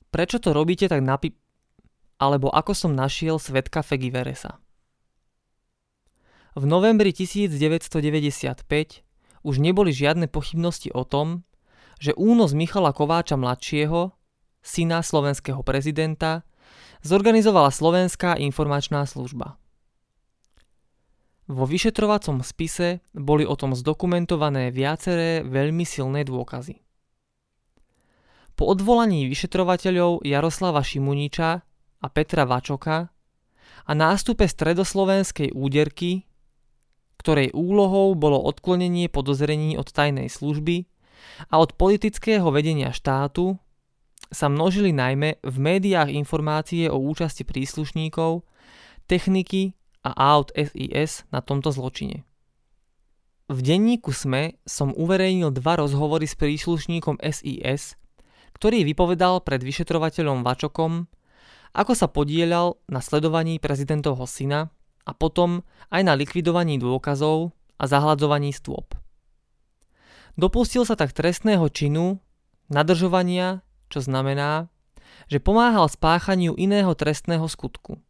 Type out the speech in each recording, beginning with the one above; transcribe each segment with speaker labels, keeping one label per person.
Speaker 1: Prečo to robíte tak alebo ako som našiel svedka Fegiveresa. V novembri 1995 už neboli žiadne pochybnosti o tom, že únos Michala Kováča mladšieho, syna slovenského prezidenta, zorganizovala Slovenská informačná služba. Vo vyšetrovacom spise boli o tom zdokumentované viaceré veľmi silné dôkazy. Po odvolaní vyšetrovateľov Jaroslava Šimuniča a Petra Vačoka a nástupe stredoslovenskej úderky, ktorej úlohou bolo odklonenie podozrení od tajnej služby a od politického vedenia štátu, sa množili najmä v médiách informácie o účasti príslušníkov, techniky a aut SIS na tomto zločine. V denníku SME som uverejnil 2 rozhovory s príslušníkom SIS, ktorý vypovedal pred vyšetrovateľom Vačokom, ako sa podieľal na sledovaní prezidentovho syna a potom aj na likvidovaní dôkazov a zahľadzovaní stôp. Dopustil sa tak trestného činu nadržovania, čo znamená, že pomáhal spáchaniu iného trestného skutku.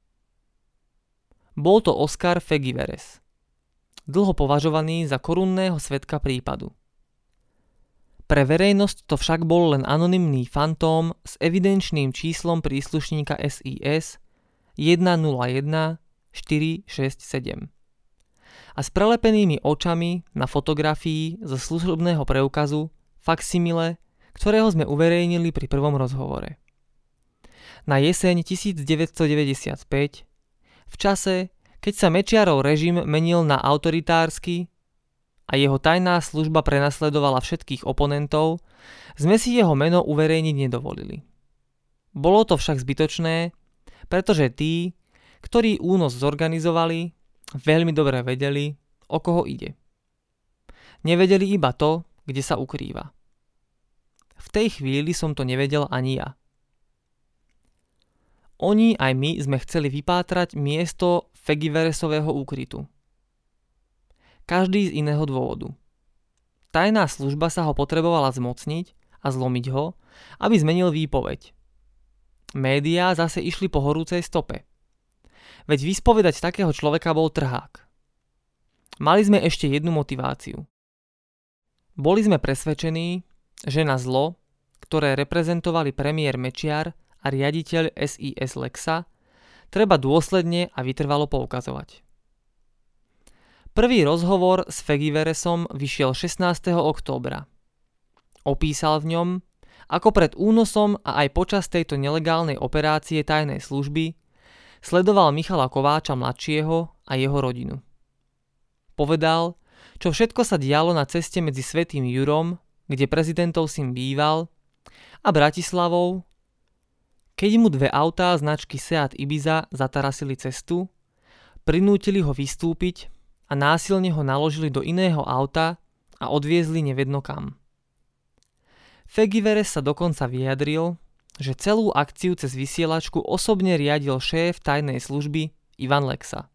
Speaker 1: Bol to Oskar Fegiveres, dlho považovaný za korunného svedka prípadu. Pre verejnosť to však bol len anonymný fantóm s evidenčným číslom príslušníka SIS 101 467 a s prelepenými očami na fotografii zo služobného preukazu faksimile, ktorého sme uverejnili pri prvom rozhovore. Na jeseň 1995, v čase, keď sa Mečiarov režim menil na autoritársky a jeho tajná služba prenasledovala všetkých oponentov, sme si jeho meno uverejniť nedovolili. Bolo to však zbytočné, pretože tí, ktorí únos zorganizovali, veľmi dobre vedeli, o koho ide. Nevedeli iba to, kde sa ukrýva. V tej chvíli som to nevedel ani ja. Oni aj my sme chceli vypátrať miesto Fegiveresového úkrytu. Každý z iného dôvodu. Tajná služba sa ho potrebovala zmocniť a zlomiť ho, aby zmenil výpoveď. Médiá zase išli po horúcej stope. Veď vyspovedať takého človeka bol trhák. Mali sme ešte jednu motiváciu. Boli sme presvedčení, že na zlo, ktoré reprezentovali premiér Mečiar a riaditeľ SIS Lexa, treba dôsledne a vytrvalo poukazovať. Prvý rozhovor s Fegiveresom vyšiel 16. októbra. Opísal v ňom, ako pred únosom a aj počas tejto nelegálnej operácie tajnej služby sledoval Michala Kováča mladšieho a jeho rodinu. Povedal, čo všetko sa dialo na ceste medzi Svätým Jurom, kde prezidentov syn býval, a Bratislavou, keď mu 2 autá značky Seat Ibiza zatarasili cestu, prinútili ho vystúpiť a násilne ho naložili do iného auta a odviezli nevedno kam. Fegiveres sa dokonca vyjadril, že celú akciu cez vysielačku osobne riadil šéf tajnej služby Ivan Lexa.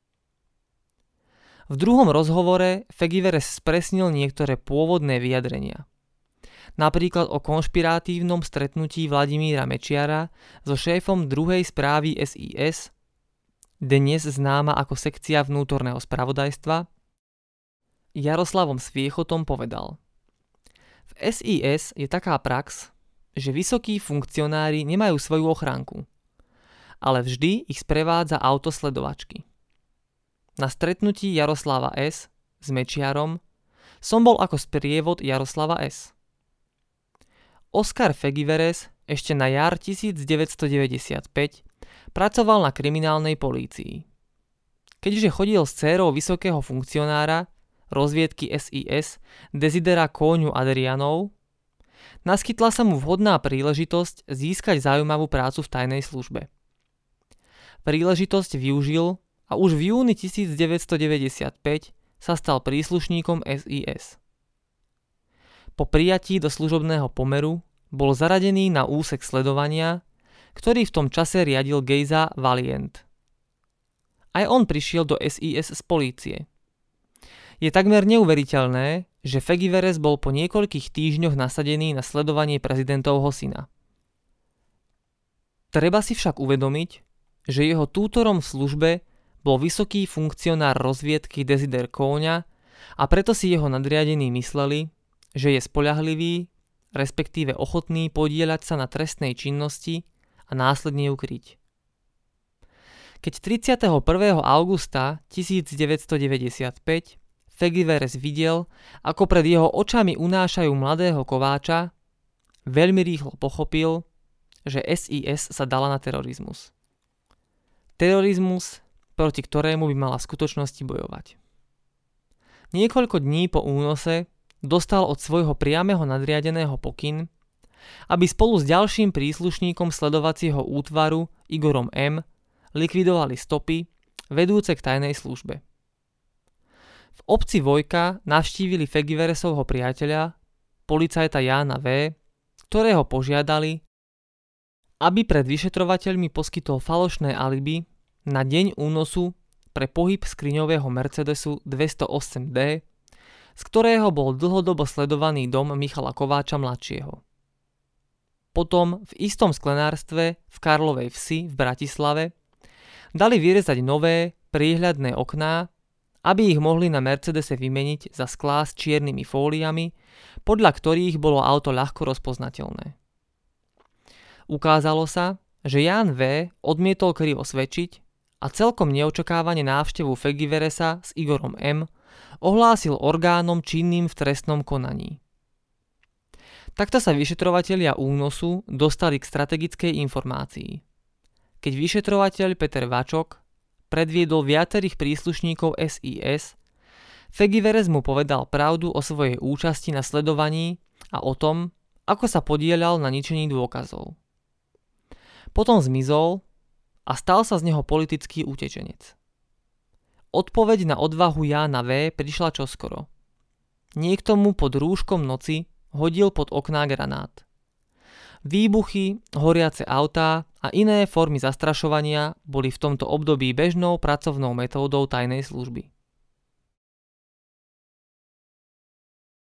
Speaker 1: V druhom rozhovore Fegiveres spresnil niektoré pôvodné vyjadrenia. Napríklad o konšpiratívnom stretnutí Vladimíra Mečiara so šéfom druhej správy SIS, dnes známa ako sekcia vnútorného spravodajstva, Jaroslavom Sviechotom povedal: V SIS je taká prax, že vysokí funkcionári nemajú svoju ochránku, ale vždy ich sprevádza auto sledovačky. Na stretnutí Jaroslava S. s Mečiarom som bol ako sprievod Jaroslava S. Oskar Fegiveres ešte na jar 1995 pracoval na kriminálnej polícii. Keďže chodil s dcérou vysokého funkcionára rozviedky SIS Desidera Kóňu Adrianov, naskytla sa mu vhodná príležitosť získať zaujímavú prácu v tajnej službe. Príležitosť využil a už v júni 1995 sa stal príslušníkom SIS. Po prijatí do služobného pomeru bol zaradený na úsek sledovania, ktorý v tom čase riadil Gejza Valient. Aj on prišiel do SIS z polície. Je takmer neuveriteľné, že Fegiveres bol po niekoľkých týždňoch nasadený na sledovanie prezidentovho syna. Treba si však uvedomiť, že jeho tútorom v službe bol vysoký funkcionár rozviedky Desider Kóňa a preto si jeho nadriadení mysleli, že je spoľahlivý, respektíve ochotný podieľať sa na trestnej činnosti a následne ju kryť. Keď 31. augusta 1995 Fegiveres videl, ako pred jeho očami unášajú mladého kováča, veľmi rýchlo pochopil, že SIS sa dala na terorizmus. Terorizmus, proti ktorému by mala v skutočnosti bojovať. Niekoľko dní po únose dostal od svojho priameho nadriadeného pokyn, aby spolu s ďalším príslušníkom sledovacieho útvaru Igorom M. likvidovali stopy vedúce k tajnej službe. V obci Vojka navštívili Fegiveresovho priateľa, policajta Jána V., ktorého požiadali, aby pred vyšetrovateľmi poskytol falošné alibi na deň únosu pre pohyb skriňového Mercedesu 208D, z ktorého bol dlhodobo sledovaný dom Michala Kováča mladšieho. Potom v istom sklenárstve v Karlovej Vsi v Bratislave dali vyrezať nové priehľadné okná, aby ich mohli na Mercedese vymeniť za sklá s čiernymi fóliami, podľa ktorých bolo auto ľahko rozpoznateľné. Ukázalo sa, že Ján V. odmietol krivo svedčiť a celkom neočakávane návštevu Fegiveresa s Igorom M. ohlásil orgánom činným v trestnom konaní. Takto sa vyšetrovatelia únosu dostali k strategickej informácii. Keď vyšetrovateľ Peter Vačok predviedol viacerých príslušníkov SIS, Fegiveres mu povedal pravdu o svojej účasti na sledovaní a o tom, ako sa podieľal na ničení dôkazov. Potom zmizol a stal sa z neho politický utečenec. Odpoveď na odvahu Jána V. prišla čoskoro. Niekto mu pod rúškom noci hodil pod okná granát. Výbuchy, horiace autá a iné formy zastrašovania boli v tomto období bežnou pracovnou metódou tajnej služby.